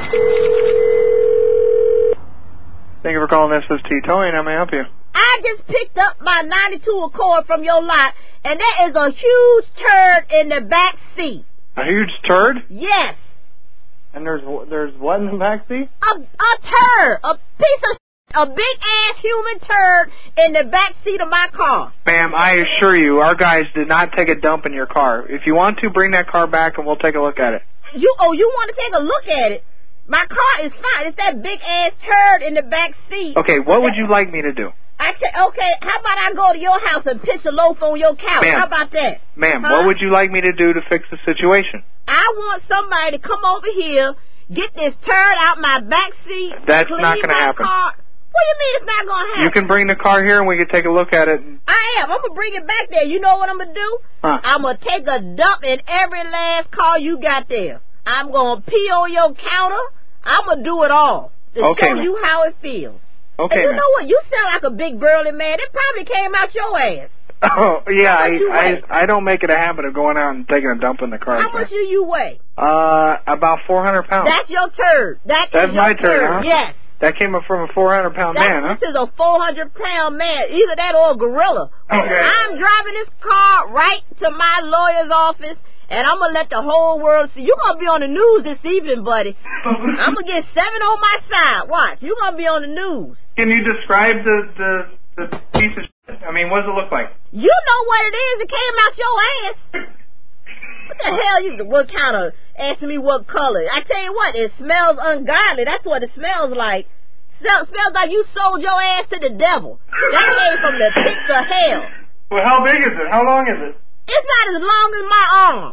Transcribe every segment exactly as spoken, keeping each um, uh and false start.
Thank you for calling S S T Towing. How may I help you? I just picked up my ninety-two Accord from your lot, and there is a huge turd in the back seat. A huge turd? Yes. And there's there's what in the back seat? A, a turd. A piece of a big-ass human turd in the back seat of my car. Ma'am, I assure you, our guys did not take a dump in your car. If you want to, bring that car back and we'll take a look at it. You Oh, you want to take a look at it? My car is fine. It's that big-ass turd in the back seat. Okay, what would you like me to do? I say, okay, how about I go to your house and pitch a loaf on your couch? How about that? Ma'am, huh? what would you like me to do to fix the situation? I want somebody to come over here, get this turd out my back seat. That's clean not going to my happen. Car. What do you mean it's not going to happen? You can bring the car here and we can take a look at it. I am. I'm going to bring it back there. You know what I'm going to do? Huh. I'm going to take a dump in every last car you got there. I'm going to pee on your counter. I'm going to do it all to okay, show man. you how it feels. Okay, and you man. know what? You sound like a big burly man. It probably came out your ass. Oh, yeah, How much you I, weigh? I I don't make it a habit of going out and taking a dump in the car. How much do you weigh? Uh, about four hundred pounds. That's your turd. That That's is my your turd, huh? Yes. That came up from a four hundred pound That, man, huh? This is a four hundred pound man. Either that or a gorilla. Okay. I'm driving this car right to my lawyer's office, and I'm going to let the whole world see. You're going to be on the news this evening, buddy. I'm going to get seven on my side. Watch. You're going to be on the news. Can you describe the, the, the piece of shit? I mean, what does it look like? You know what it is. It came out your ass. What the hell? You what kind of asking me what color? I tell you what, it smells ungodly. That's what it smells like. Smell, smells like you sold your ass to the devil. That came from the pits of hell. Well, how big is it? How long is it? It's not as long as my arm.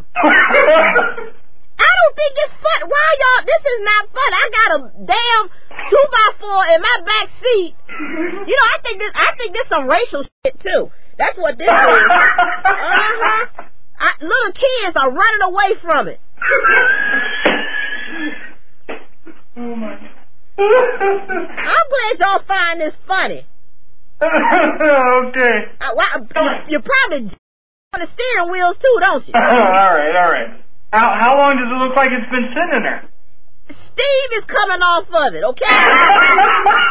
I don't think it's fun. Why y'all? This is not fun. I got a damn two by four in my back seat. You know, I think this. I think this some racial shit too. That's what this is. Uh huh. I, little kids are running away from it. Oh my. I'm glad y'all find this funny. Okay. Uh, why, you, you probably on the steering wheels too, don't you? all right, all right. How how long does it look like it's been sitting in there? Steve is coming off of it, okay?